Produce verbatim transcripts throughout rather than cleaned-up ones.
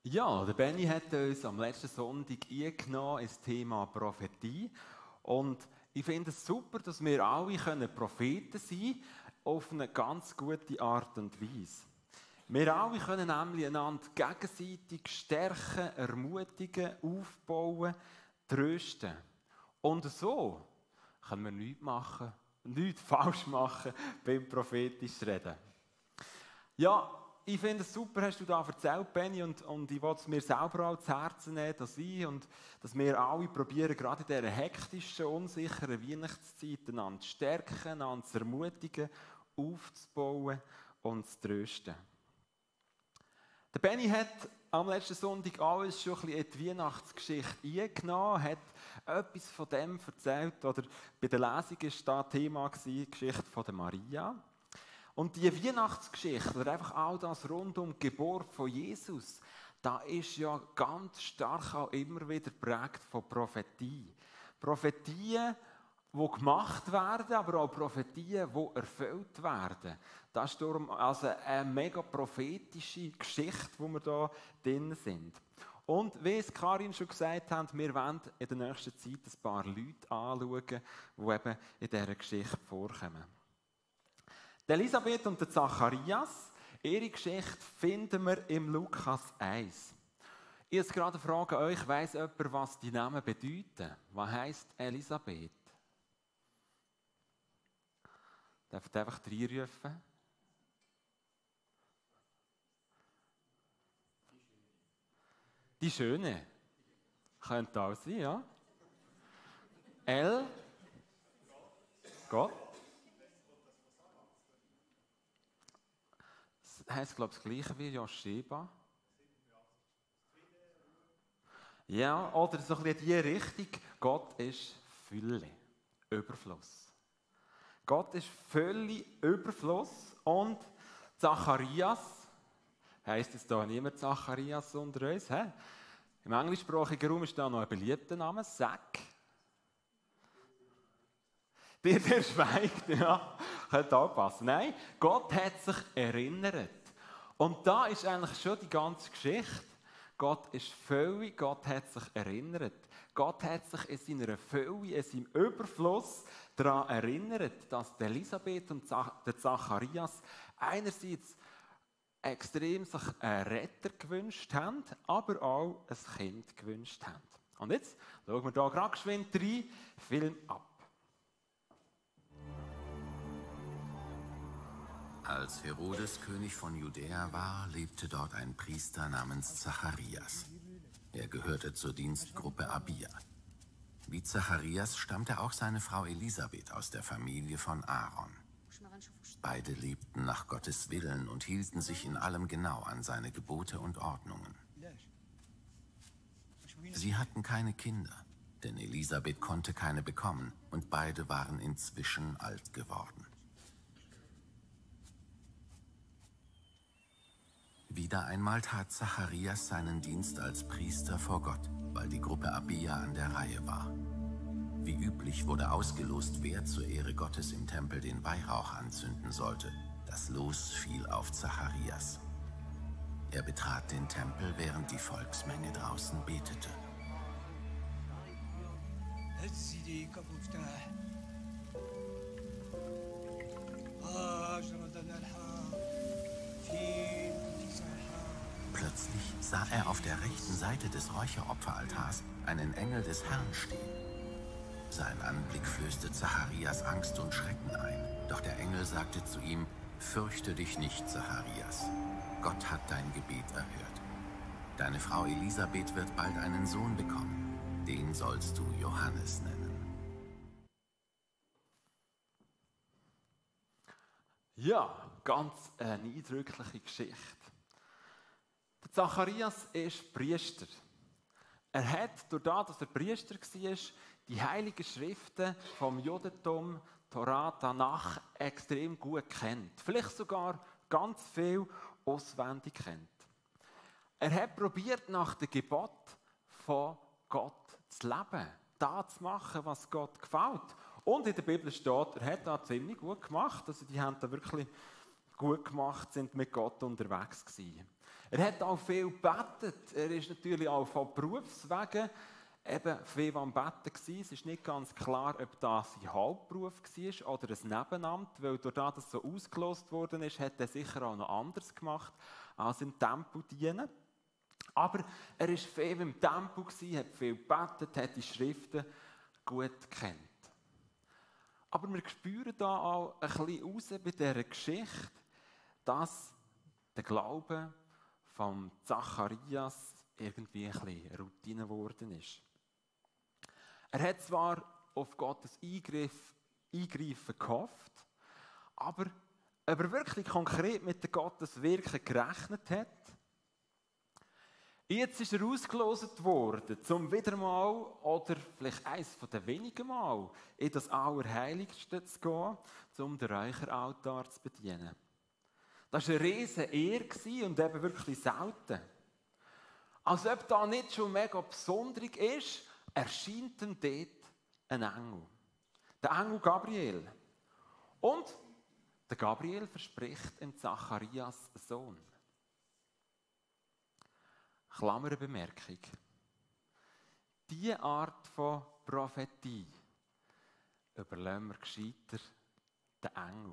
Ja, der Benny hat uns am letzten Sonntag eingenommen ins Thema Prophetie. Und ich finde es super, dass wir alle können Propheten sein können, auf eine ganz gute Art und Weise. Wir alle können nämlich einander gegenseitig stärken, ermutigen, aufbauen, trösten. Und so können wir nichts machen, nichts falsch machen beim prophetisch Reden. Ja, ich finde es super, hast du da erzählt, Benny, und, und ich will es mir selber auch zu Herzen nehmen, dass ich und dass wir alle probieren, gerade in dieser hektischen, unsicheren Weihnachtszeit einander zu stärken, einander zu ermutigen, aufzubauen und zu trösten. Der Benny hat am letzten Sonntag alles schon ein bisschen in die Weihnachtsgeschichte eingenommen, hat etwas von dem erzählt, oder bei der Lesung war da Thema die Geschichte von der Maria. Und die Weihnachtsgeschichte, oder einfach all das rund um die Geburt von Jesus, da ist ja ganz stark auch immer wieder geprägt von Prophetie. Prophetien, die gemacht werden, aber auch Prophetien, die erfüllt werden. Das ist darum also eine mega prophetische Geschichte, wo wir da drin sind. Und wie es Karin schon gesagt hat, wir wollen in der nächsten Zeit ein paar Leute anschauen, die eben in dieser Geschichte vorkommen. Die Elisabeth und der Zacharias, ihre Geschichte finden wir im Lukas eins. Ich habe gerade eine Frage an euch, weiss jemand, was die Namen bedeuten? Was heisst Elisabeth? Darf ich einfach reinrufen? Die Schöne. Könnte auch sein, ja. El. Gott. Das heisst, glaube ich, das Gleiche wie Josheba. Ja, oder so ein bisschen in die Richtung. Gott ist Fülle, Überfluss. Gott ist völlig Überfluss. Und Zacharias, heisst es da niemand Zacharias unter uns? He? Im englischsprachigen Raum ist da noch ein beliebter Name, Zack. Der, der schweigt, ja, könnte auch passen. Nein, Gott hat sich erinnert. Und da ist eigentlich schon die ganze Geschichte. Gott ist völlig, Gott hat sich erinnert. Gott hat sich in seiner Fülle, in seinem Überfluss daran erinnert, dass die Elisabeth und der Zacharias einerseits extrem sich einen Retter gewünscht haben, aber auch ein Kind gewünscht haben. Und jetzt schauen wir hier gerade geschwind rein, Film ab. Als Herodes König von Judäa war, lebte dort ein Priester namens Zacharias. Er gehörte zur Dienstgruppe Abia. Wie Zacharias stammte auch seine Frau Elisabeth aus der Familie von Aaron. Beide lebten nach Gottes Willen und hielten sich in allem genau an seine Gebote und Ordnungen. Sie hatten keine Kinder, denn Elisabeth konnte keine bekommen und beide waren inzwischen alt geworden. Wieder einmal tat Zacharias seinen Dienst als Priester vor Gott, weil die Gruppe Abia an der Reihe war. Wie üblich wurde ausgelost, wer zur Ehre Gottes im Tempel den Weihrauch anzünden sollte. Das Los fiel auf Zacharias. Er betrat den Tempel, während die Volksmenge draußen betete. Plötzlich sah er auf der rechten Seite des Räucheropferaltars einen Engel des Herrn stehen. Sein Anblick flößte Zacharias Angst und Schrecken ein. Doch der Engel sagte zu ihm: Fürchte dich nicht, Zacharias. Gott hat dein Gebet erhört. Deine Frau Elisabeth wird bald einen Sohn bekommen. Den sollst du Johannes nennen. Ja, ganz eine eindrückliche Geschichte. Der Zacharias ist Priester. Er hat, durch das, dass er Priester war, die heiligen Schriften vom Judentum, Torah, Tanach extrem gut kennt. Vielleicht sogar ganz viel auswendig kennt. Er hat probiert, nach dem Gebot von Gott zu leben. Das zu machen, was Gott gefällt. Und in der Bibel steht, er hat das ziemlich gut gemacht. Also die haben da wirklich gut gemacht, sind mit Gott unterwegs gewesen. Er hat auch viel gebetet. Er ist natürlich auch von Berufswegen eben viel am Betten gewesen. Es ist nicht ganz klar, ob das sein Hauptberuf war oder ein Nebenamt, weil durch das, das so ausgelost worden ist, hat er sicher auch noch anders gemacht als im Tempel dienen. Aber er war viel im Tempel, hat viel gebetet, hat die Schriften gut gekannt. Aber wir spüren da auch ein bisschen raus bei dieser Geschichte, dass der Glaube von Zacharias irgendwie ein bisschen Routine geworden ist. Er hat zwar auf Gottes Eingriff, Eingreifen gehofft, aber ob er wirklich konkret mit dem Gottes Wirken gerechnet hat. Jetzt ist er ausgelost worden, um wieder mal, oder vielleicht eines der wenigen Mal, in das Allerheiligste zu gehen, um den Räucheraltar zu bedienen. Das war eine riesige Ehre und eben wirklich selten. Als ob da nicht schon mega besonders ist, erscheint ihm dort ein Engel. Der Engel Gabriel. Und der Gabriel verspricht dem Zacharias einen Sohn. Klammerbemerkung. Diese Art von Prophetie überlassen wir gescheiter den Engel.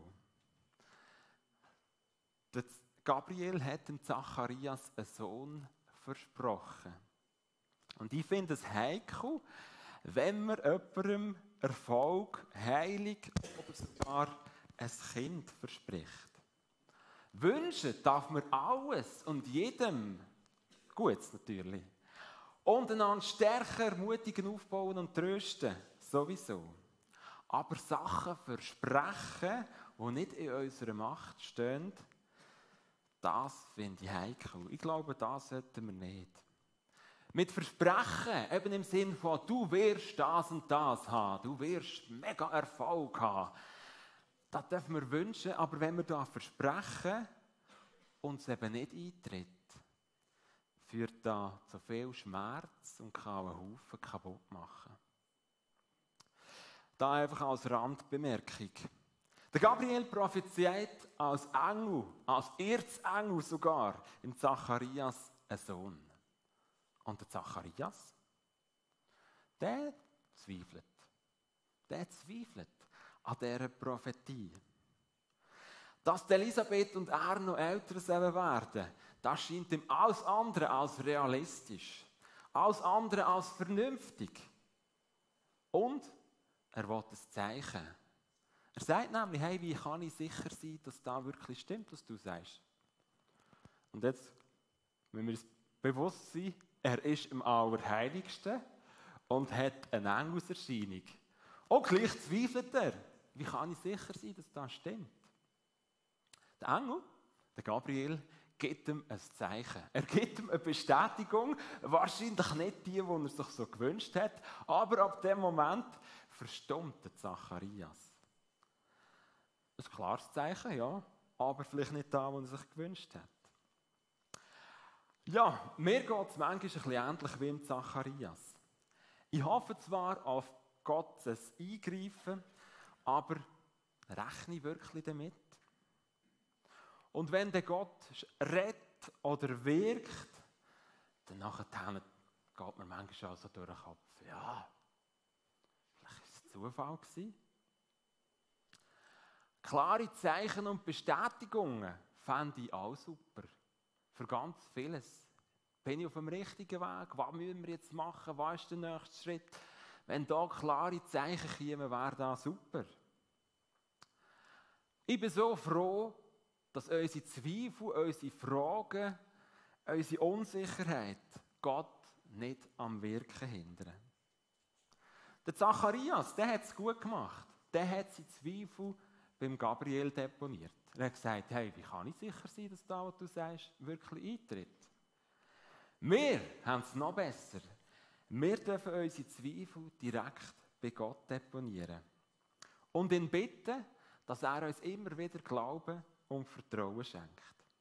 Der Gabriel hat dem Zacharias einen Sohn versprochen. Und ich finde es heikel, wenn man jemandem Erfolg, Heilung oder sogar ein Kind verspricht. Wünschen darf man alles und jedem, Gutes natürlich. Und einander stärker, ermutigen, aufbauen und trösten, sowieso. Aber Sachen versprechen, die nicht in unserer Macht stehen, das finde ich heikel. Ich glaube, das sollten wir nicht. Mit Versprechen, eben im Sinn von, du wirst das und das haben, du wirst mega Erfolg haben. Das dürfen wir wünschen, aber wenn wir da versprechen und es eben nicht eintritt, führt da zu viel Schmerz und kann einen Haufen kaputt machen. Da einfach als Randbemerkung. Der Gabriel prophezeit als Engel, als Erzengel sogar, im Zacharias einen Sohn. Und der Zacharias, der zweifelt. Der zweifelt an dieser Prophetie. Dass Elisabeth und er noch älter werden, das scheint ihm alles andere als realistisch. Alles andere als vernünftig. Und er will ein Zeichen. Er sagt nämlich, hey, wie kann ich sicher sein, dass das wirklich stimmt, was du sagst? Und jetzt, wenn wir uns bewusst sind, er ist im Allerheiligsten und hat eine Engelserscheinung. Und gleich zweifelt er. Wie kann ich sicher sein, dass das stimmt? Der Engel, der Gabriel, gibt ihm ein Zeichen. Er gibt ihm eine Bestätigung, wahrscheinlich nicht die, die er sich so gewünscht hat, aber ab dem Moment verstummt der Zacharias. Ein klares Zeichen, ja, aber vielleicht nicht das, was er sich gewünscht hat. Ja, mir geht es manchmal ein bisschen ähnlich wie im Zacharias. Ich hoffe zwar auf Gottes Eingreifen, aber rechne ich wirklich damit? Und wenn der Gott redet oder wirkt, dann nachher geht mir manchmal auch so durch den Kopf, ja, vielleicht war es Zufall gewesen. Klare Zeichen und Bestätigungen fände ich auch super. Für ganz vieles. Bin ich auf dem richtigen Weg? Was müssen wir jetzt machen? Was ist der nächste Schritt? Wenn da klare Zeichen kämen, wäre das super. Ich bin so froh, dass unsere Zweifel, unsere Fragen, unsere Unsicherheit Gott nicht am Wirken hindern. Der Zacharias, der hat es gut gemacht. Der hat seine Zweifel beim Gabriel deponiert. Er hat gesagt, hey, wie kann ich sicher sein, dass das, was du sagst, wirklich eintritt? Wir haben es noch besser. Wir dürfen unsere Zweifel direkt bei Gott deponieren. Und ihn bitten, dass er uns immer wieder Glauben und Vertrauen schenkt.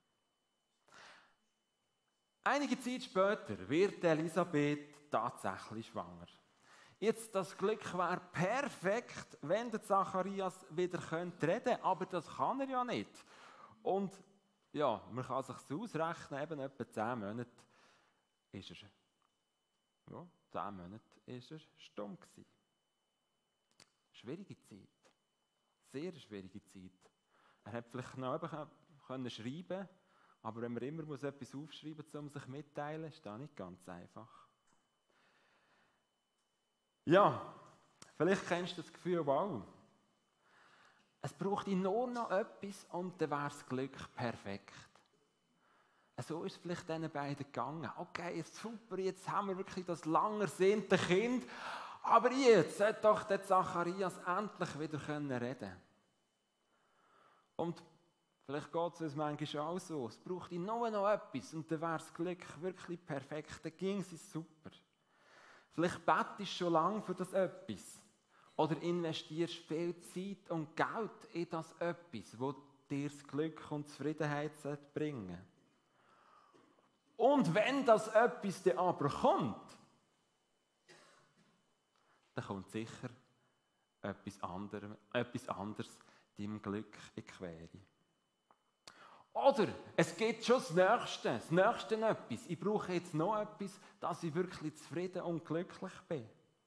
Einige Zeit später wird Elisabeth tatsächlich schwanger. Jetzt, das Glück wäre perfekt, wenn der Zacharias wieder reden könnte, aber das kann er ja nicht. Und ja, man kann sich ausrechnen, eben etwa zehn Monate ist er, ja, zehn Monate ist er stumm gewesen. Schwierige Zeit. Sehr schwierige Zeit. Er hat vielleicht noch eben können schreiben, aber wenn man immer muss etwas aufschreiben muss, um sich mitteilen, ist das nicht ganz einfach. Ja, vielleicht kennst du das Gefühl auch. Es braucht nur noch etwas und dann wäre das Glück perfekt. So ist es vielleicht diesen beiden gegangen. Okay, super, jetzt haben wir wirklich das lang ersehnte Kind, aber jetzt sollte doch der Zacharias endlich wieder reden können. Und vielleicht geht es uns manchmal auch so. Es braucht nur noch etwas und dann wäre das Glück wirklich perfekt. Dann ging es super. Vielleicht betest du schon lange für das etwas. Oder investierst viel Zeit und Geld in das etwas, das dir das Glück und Zufriedenheit bringen sollte. Und wenn das etwas dann aber kommt, dann kommt sicher etwas anderes, etwas anderes deinem Glück in die Quere. Oder es gibt schon das Nächste, das Nächste etwas. Ich brauche jetzt noch etwas, dass ich wirklich zufrieden und glücklich bin.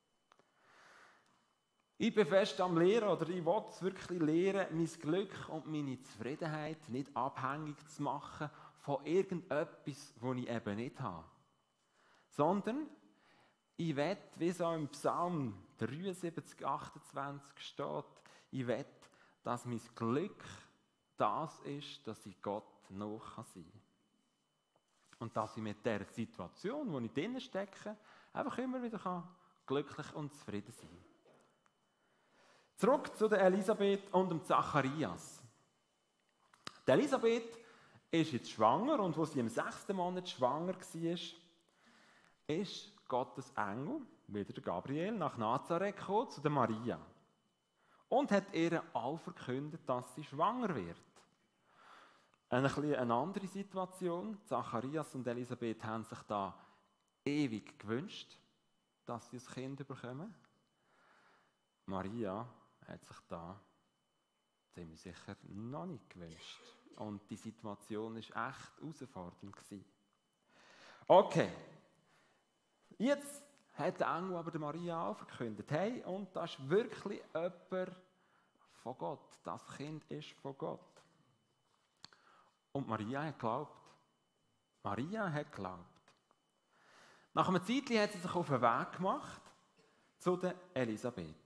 Ich bin fest am Lehren, oder ich will es wirklich lehren, mein Glück und meine Zufriedenheit nicht abhängig zu machen von irgendetwas, das ich eben nicht habe. Sondern ich will, wie es auch im Psalm dreiundsiebzig, achtundzwanzig steht, ich will, dass mein Glück das ist, dass ich Gott nahe sein kann. Und dass ich mit der Situation, wo ich drin stecke, einfach immer wieder kann glücklich und zufrieden sein kann. Zurück zu der Elisabeth und dem Zacharias. Die Elisabeth ist jetzt schwanger und als sie im sechsten Monat schwanger war, ist Gottes Engel, wieder der Gabriel, nach Nazareth gekommen, zu der Maria. Und hat ihr all verkündet, dass sie schwanger wird. Eine, eine andere Situation. Zacharias und Elisabeth haben sich da ewig gewünscht, dass sie ein Kind bekommen. Maria hat sich da ziemlich sicher noch nicht gewünscht. Und die Situation war echt herausfordernd. Okay, jetzt hat der Engel aber der Maria auch verkündet, hey, und das ist wirklich jemand von Gott. Das Kind ist von Gott. Und Maria hat geglaubt. Maria hat geglaubt. Nach einem Zeitchen hat sie sich auf den Weg gemacht zu der Elisabeth.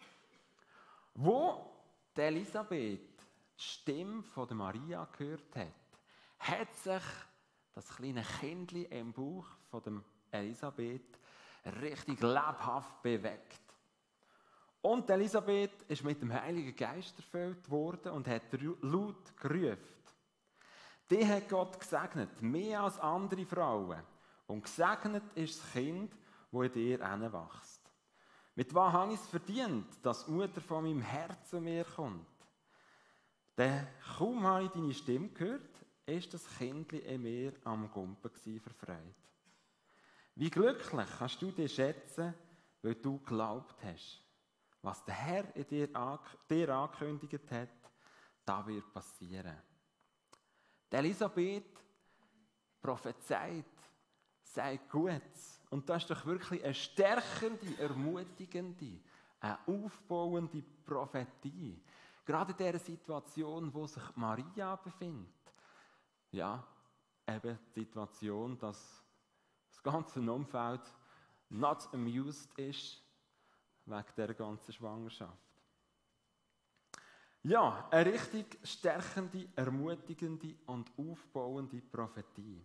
Wo die Elisabeth die Stimme von der Maria gehört hat, hat sich das kleine Kindli im Bauch von der Elisabeth richtig lebhaft bewegt. Und Elisabeth ist mit dem Heiligen Geist erfüllt worden und hat laut gerufen. Die hat Gott gesegnet, mehr als andere Frauen. Und gesegnet ist das Kind, das in dir heranwächst. Mit was habe ich es verdient, dass die Mutter von meinem Herz zu mir kommt? Denn kaum habe ich deine Stimme gehört, ist das Kindli in mir am Gumpen vor Freude. Wie glücklich kannst du dich schätzen, weil du geglaubt hast. Was der Herr in dir, an, dir angekündigt hat, das wird passieren. Die Elisabeth prophezeit, sei gut. Und das ist doch wirklich eine stärkende, ermutigende, eine aufbauende Prophetie. Gerade in dieser Situation, wo sich Maria befindet. Ja, eben die Situation, dass das ganze Umfeld not amused ist wegen dieser ganzen Schwangerschaft. Ja, eine richtig stärkende, ermutigende und aufbauende Prophetie.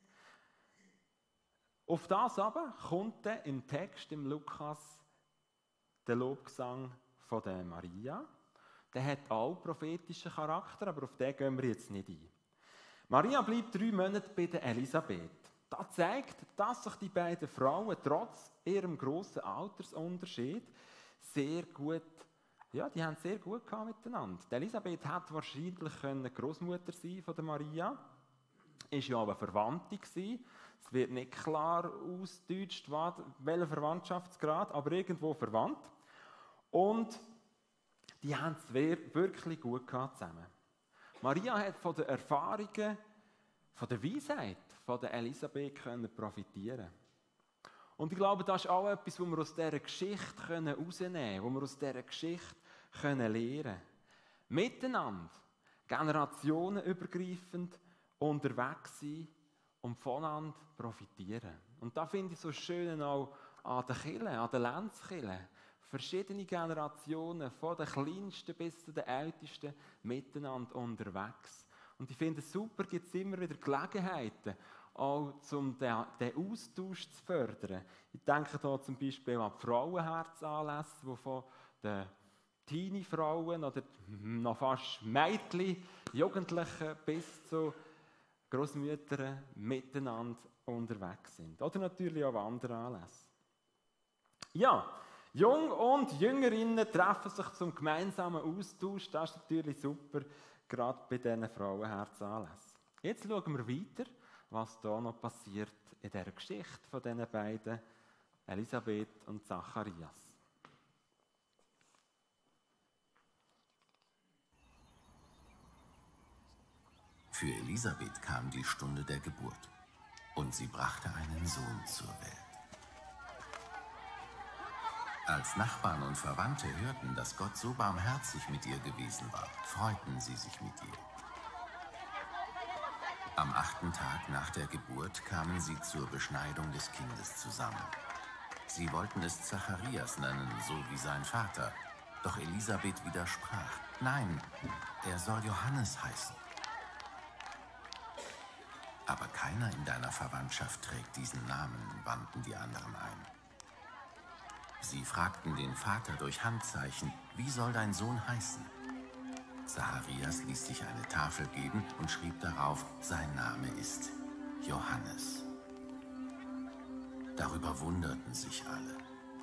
Auf das aber kommt dann im Text, im Lukas, der Lobgesang von der Maria. Der hat auch prophetischen Charakter, aber auf den gehen wir jetzt nicht ein. Maria bleibt drei Monate bei der Elisabeth. Das zeigt, dass sich die beiden Frauen trotz ihrem grossen Altersunterschied sehr gut, ja, die haben sehr gut gehabt miteinander. Die Elisabeth hat wahrscheinlich Großmutter sein von der Maria, ist ja aber Verwandte gewesen. Es wird nicht klar ausgedeutscht, welcher Verwandtschaftsgrad, aber irgendwo verwandt. Und die haben es wirklich gut gehabt zusammen. Maria hat von den Erfahrungen, von der Weisheit von der Elisabeth können profitieren. Und ich glaube, das ist auch etwas, was wir aus dieser Geschichte herausnehmen können, was wir aus dieser Geschichte lernen können. Miteinander, generationenübergreifend unterwegs sein und voneinander profitieren. Und da finde ich so schön auch an den Kirchen, an den Lenzkirchen. Verschiedene Generationen, von den Kleinsten bis zu den Ältesten, miteinander unterwegs. Und ich finde es super, gibt es immer wieder Gelegenheiten, auch um den, den Austausch zu fördern. Ich denke da zum Beispiel an die Frauenherzanlässe, die von den Teenie-Frauen oder noch fast Mädchen, Jugendlichen bis zu Grossmüttern miteinander unterwegs sind. Oder natürlich auch andere Anlässe. Ja, Jung und Jüngerinnen treffen sich zum gemeinsamen Austausch. Das ist natürlich super, gerade bei diesen Frauenherzanlässen. Jetzt schauen wir weiter, was da noch passiert in dieser Geschichte von diesen beiden, Elisabeth und Zacharias. Für Elisabeth kam die Stunde der Geburt und sie brachte einen Sohn zur Welt. Als Nachbarn und Verwandte hörten, dass Gott so barmherzig mit ihr gewesen war, freuten sie sich mit ihr. Am achten Tag nach der Geburt kamen sie zur Beschneidung des Kindes zusammen. Sie wollten es Zacharias nennen, so wie sein Vater. Doch Elisabeth widersprach: Nein, er soll Johannes heißen. Aber keiner in deiner Verwandtschaft trägt diesen Namen, wandten die anderen ein. Sie fragten den Vater durch Handzeichen: Wie soll dein Sohn heißen? Zacharias ließ sich eine Tafel geben und schrieb darauf: Sein Name ist Johannes. Darüber wunderten sich alle.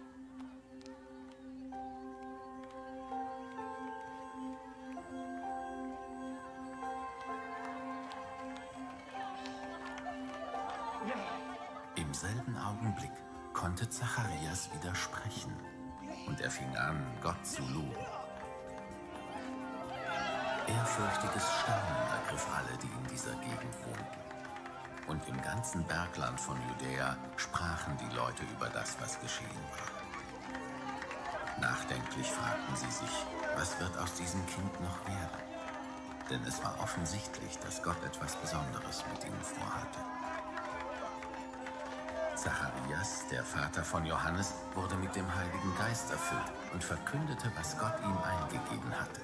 Im selben Augenblick konnte Zacharias wieder sprechen und er fing an, Gott zu loben. Ehrfürchtiges Staunen ergriff alle, die in dieser Gegend wohnten. Und im ganzen Bergland von Judäa sprachen die Leute über das, was geschehen war. Nachdenklich fragten sie sich: Was wird aus diesem Kind noch werden? Denn es war offensichtlich, dass Gott etwas Besonderes mit ihnen vorhatte. Zacharias, der Vater von Johannes, wurde mit dem Heiligen Geist erfüllt und verkündete, was Gott ihm eingegeben hatte.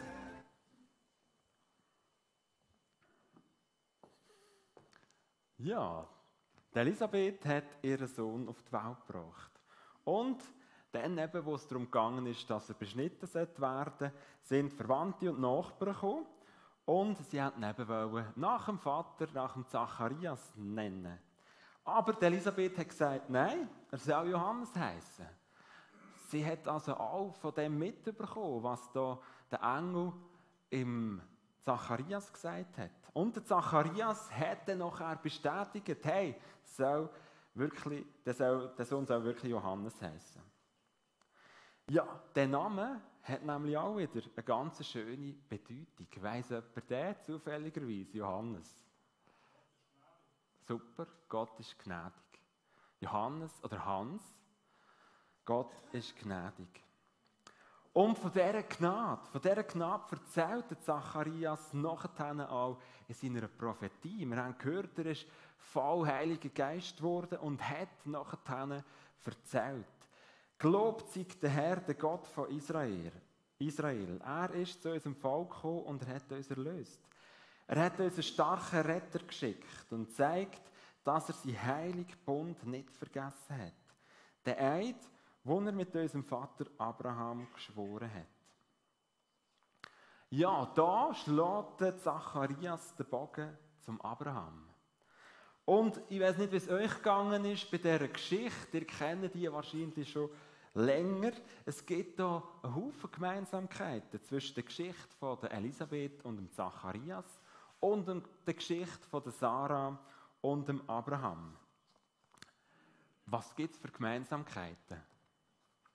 Ja, die Elisabeth hat ihren Sohn auf die Welt gebracht. Und dann, eben, wo es darum gegangen ist, dass er beschnitten werden sollte, sind Verwandte und Nachbarn gekommen und sie wollten eben nach dem Vater, nach dem Zacharias nennen. Aber die Elisabeth hat gesagt, nein, er soll Johannes heißen. Sie hat also auch von dem mitbekommen, was da der Engel im Zacharias gesagt hat. Und der Zacharias hat dann nachher bestätigt, hey, soll wirklich, der, soll, der Sohn soll wirklich Johannes heißen. Ja, der Name hat nämlich auch wieder eine ganz schöne Bedeutung. Weiss jemand der zufälligerweise? Johannes. Super, Gott ist gnädig. Johannes oder Hans, Gott ist gnädig. Und von dieser Gnade, von dieser Gnade erzählt Zacharias nachher auch in seiner Prophetie. Wir haben gehört, er ist voll Heiliger Geist geworden und hat nachher erzählt: Gelobt sei der Herr, der Gott von Israel. Israel. Er ist zu unserem Volk gekommen und er hat uns erlöst. Er hat uns einen starken Retter geschickt und zeigt, dass er seinen heiligen Bund nicht vergessen hat. Der Eid, den er mit unserem Vater Abraham geschworen hat. Ja, da schlägt Zacharias den Bogen zum Abraham. Und ich weiß nicht, wie es euch gegangen ist bei dieser Geschichte. Ihr kennt die wahrscheinlich schon länger. Es gibt da einen Haufen Gemeinsamkeiten zwischen der Geschichte von der Elisabeth und dem Zacharias und der Geschichte von der Sarah und dem Abraham. Was gibt es für Gemeinsamkeiten?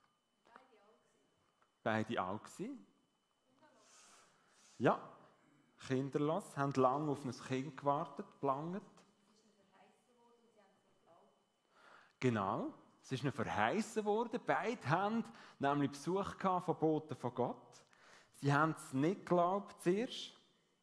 Beide auch gewesen. Ja, kinderlos, haben lange auf ein Kind gewartet, gelangt. Genau, es ist ihnen verheißen worden. Beide haben nämlich Besuch gehabt von Boten von Gott. Sie haben es nicht geglaubt zuerst.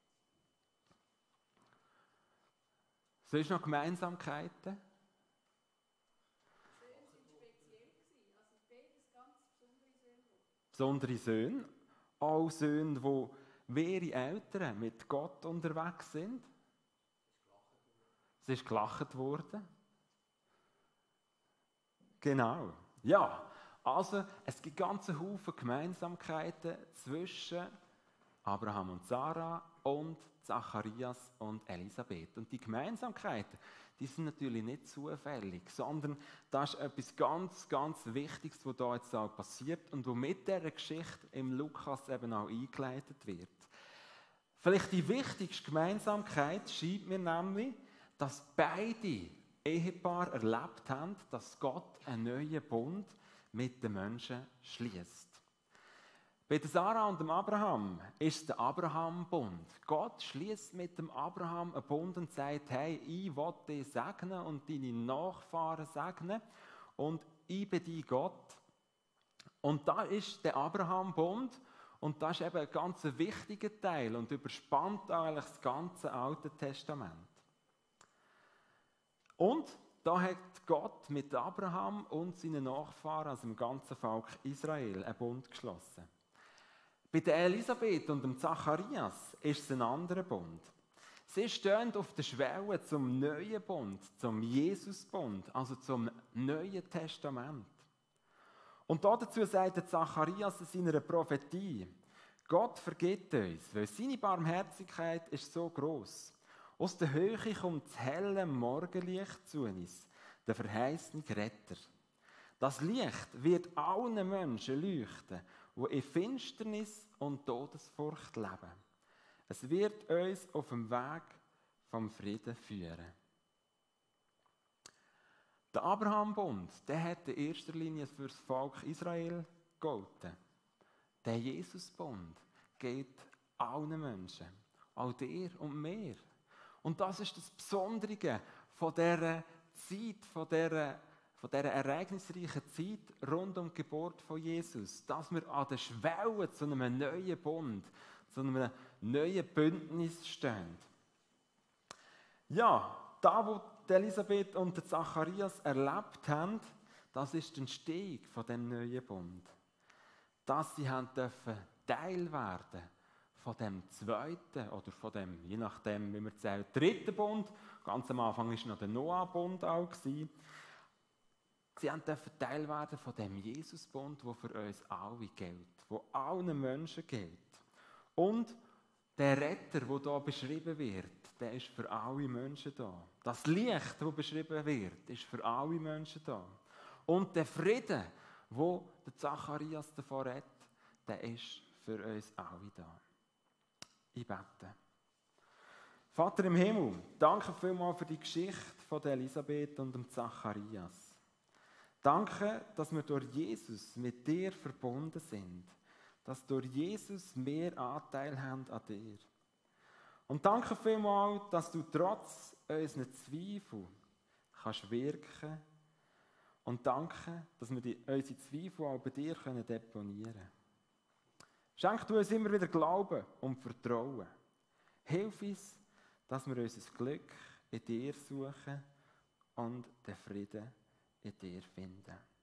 Sonst noch Gemeinsamkeiten? Söhne sind speziell gewesen, also beides ganz besondere Söhne. Besondere Söhne, auch Söhne, die wie ihre Eltern mit Gott unterwegs sind. Es ist gelacht worden. Genau. Ja, also es gibt ganze Haufen Gemeinsamkeiten zwischen Abraham und Sarah und Zacharias und Elisabeth. Und die Gemeinsamkeiten, die sind natürlich nicht zufällig, sondern das ist etwas ganz, ganz Wichtiges, was da jetzt auch passiert und was mit dieser Geschichte im Lukas eben auch eingeleitet wird. Vielleicht die wichtigste Gemeinsamkeit scheint mir nämlich, dass beide Ehepaare erlebt haben, dass Gott einen neuen Bund mit den Menschen schließt. Bei der Sarah und dem Abraham ist der Abraham-Bund. Gott schließt mit dem Abraham einen Bund und sagt, hey, ich will dich segnen und deine Nachfahren segnen und ich bin dein Gott. Und da ist der Abraham-Bund und das ist eben ein ganz wichtiger Teil und überspannt eigentlich das ganze Alte Testament. Und da hat Gott mit Abraham und seinen Nachfahren, also dem ganzen Volk Israel, einen Bund geschlossen. Bei der Elisabeth und dem Zacharias ist es ein anderer Bund. Sie stehen auf der Schwelle zum neuen Bund, zum Jesusbund, also zum Neuen Testament. Und dazu sagt der Zacharias in seiner Prophetie, Gott vergibt uns, weil seine Barmherzigkeit ist so groß. Aus der Höhe kommt das helle Morgenlicht zu uns, der verheißene Retter. Das Licht wird allen Menschen leuchten, die in Finsternis und Todesfurcht leben. Es wird uns auf dem Weg vom Frieden führen. Der Abraham-Bund, der hat in erster Linie für das Volk Israel gegolten. Der Jesus-Bund gilt allen Menschen, auch dir und mir. Und das ist das Besondere von dieser Zeit, von dieser, von dieser ereignisreichen Zeit rund um die Geburt von Jesus, dass wir an der Schwelle zu einem neuen Bund, zu einem neuen Bündnis stehen. Ja, da wo die Elisabeth und der Zacharias erlebt haben, das ist der Entstehung von dem neuen Bund. Dass sie haben dürfen Teil werden von dem zweiten oder von dem, je nachdem, wie man zählt, dritten Bund. Ganz am Anfang war noch der Noah-Bund auch. Sie dürfen Teil werden von dem Jesus-Bund, der für uns alle gilt, der allen Menschen gilt. Und der Retter, der hier beschrieben wird, der ist für alle Menschen da. Das Licht, das beschrieben wird, ist für alle Menschen da. Und der Frieden, wo der Zacharias davon redet, der ist für uns alle da. Ich bete. Vater im Himmel, danke vielmals für die Geschichte von der Elisabeth und dem Zacharias. Danke, dass wir durch Jesus mit dir verbunden sind. Dass durch Jesus mehr Anteil haben an dir. Und danke vielmals, dass du trotz unseren Zweifeln kannst wirken. Und danke, dass wir die, unsere Zweifel auch bei dir können deponieren können. Schenk du uns immer wieder Glauben und Vertrauen. Hilf uns, dass wir unser Glück in dir suchen und den Frieden in dir finden.